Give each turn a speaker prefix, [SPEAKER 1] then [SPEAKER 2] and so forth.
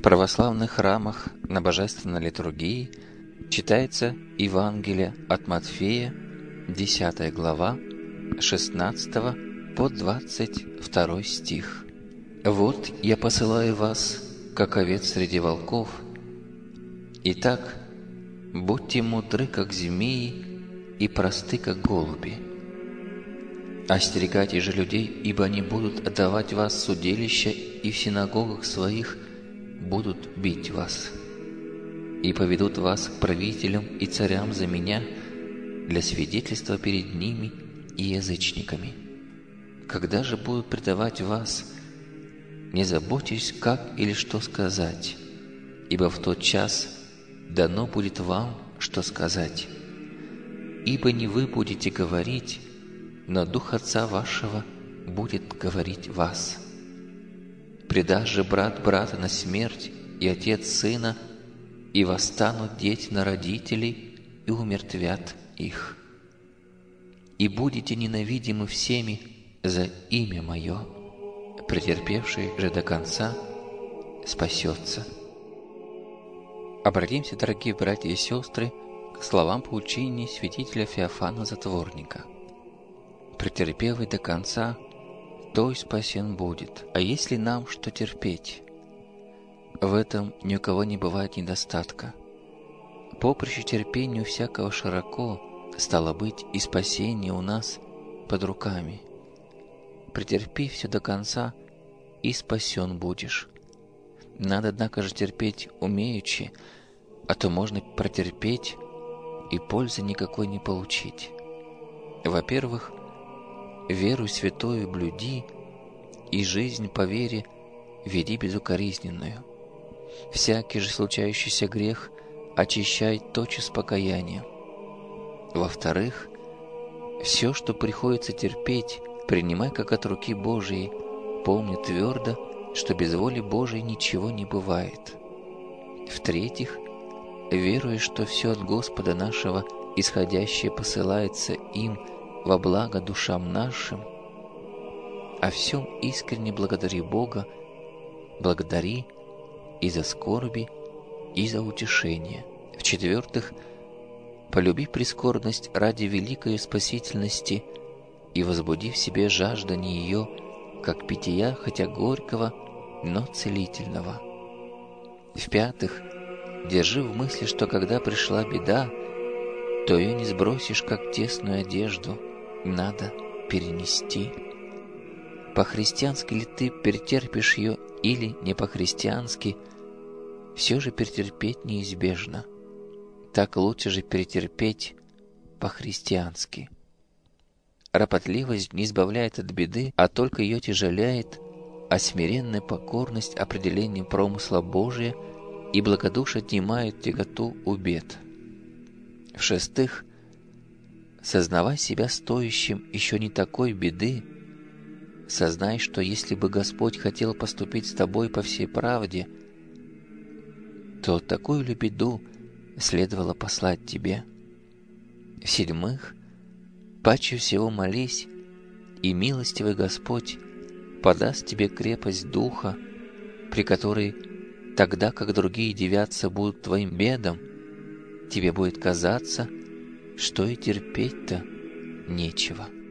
[SPEAKER 1] православных храмах на божественной литургии читается Евангелие от Матфея, 10 глава, 16 по 22 стих. «Вот я посылаю вас, как овец среди волков. Итак, будьте мудры, как змеи, и просты, как голуби. Остерегайтесь же людей, ибо они будут отдавать вас в судилище, и в синагогах своих будут бить вас, и поведут вас к правителям и царям за меня для свидетельства перед ними и язычниками. Когда же будут предавать вас, не заботьтесь, как или что сказать, ибо в тот час дано будет вам, что сказать. Ибо не вы будете говорить, но Дух Отца вашего будет говорить вас. Предаст же брат брата на смерть, и отец сына, и восстанут дети на родителей, и умертвят их. И будете ненавидимы всеми за имя Мое. Претерпевший же до конца спасется». Обратимся, дорогие братья и сестры, к словам поучения святителя Феофана Затворника. «Претерпевый до конца, той спасен будет. А если нам что терпеть? В этом ни у кого не бывает недостатка. Поприще терпению всякого широко, стало быть, и спасение у нас под руками. Претерпи все до конца, и спасен будешь. Надо, однако же, терпеть умеючи, а то можно протерпеть и пользы никакой не получить. Во-первых, веру святую блюди, и жизнь по вере веди безукоризненную. Всякий же случающийся грех очищай тотчас покаянием. Во-вторых, все, что приходится терпеть, принимай как от руки Божией, помни твердо, что без воли Божией ничего не бывает. В-третьих, веруя, что все от Господа нашего исходящее посылается им во благо душам нашим, о всем искренне благодари Бога, благодари и за скорби, и за утешение. В-четвертых, полюби прискорбность ради великой спасительности и возбуди в себе жаждание ее, как питья, хотя горького, но целительного. В-пятых, держи в мысли, что когда пришла беда, то ее не сбросишь, как тесную одежду, надо перенести. По-христиански ли ты перетерпишь ее или не по-христиански, все же перетерпеть неизбежно. Так лучше же перетерпеть по-христиански. Ропотливость не избавляет от беды, а только ее тяжеляет, а смиренная покорность определением промысла Божия и благодушие отнимает тяготу у бед. В-шестых, сознавай себя стоящим еще не такой беды, сознай, что если бы Господь хотел поступить с тобой по всей правде, то такую ли беду следовало послать тебе. В-седьмых, паче всего молись, и милостивый Господь подаст тебе крепость духа, при которой тогда, как другие дивятся будут твоим бедам, тебе будет казаться, что и терпеть-то нечего.